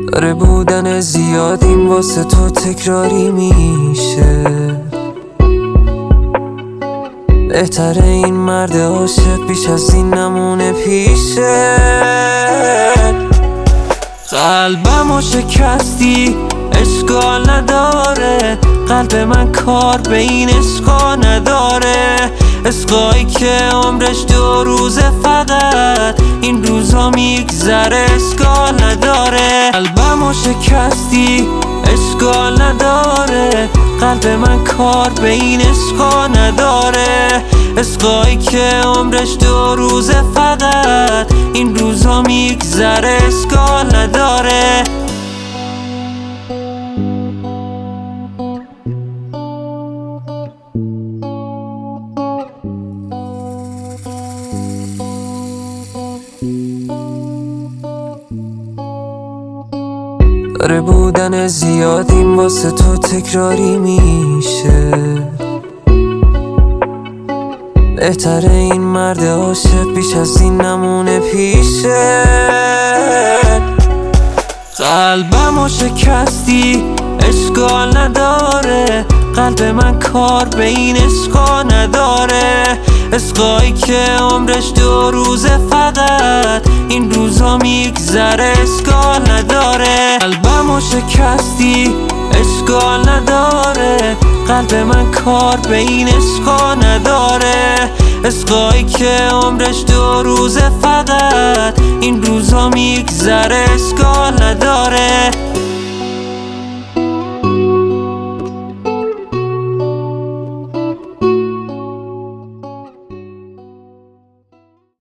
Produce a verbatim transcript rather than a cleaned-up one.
داره بودن زیادیم واسه تو تکراری میشه. بهتره این مرد عاشق بیش از این نمونه پیشه. قلبمو شکستی اشکال نداره، قلب من کار به این عشقا نداره. عشقایی که عمرش دو روزه، فقط این روزا میگذره، اشکال نداره. قلبمو شکستی اشکال نداره، قلب من کار به این عشقا نداره. عشقایی که عمرش دو روزه، فقط این روزا میگذره، اشکال نداره. داره بودن زیادیم واسه تو تکراری میشه. بهتره این مرد عاشق بیش از این نمونه پیشه. قلبمو شکستی اشکال نداره، قلب من کار به این عشقا نداره. عشقایی که عمرش دو روزه، فقط این روزا میگذره، اشکال نداره. قلبمو شکستی اشکال نداره، قلب من کار به این عشقا نداره. عشقایی که عمرش دو روزه، فقط این روزا میگذره، اشکال نداره.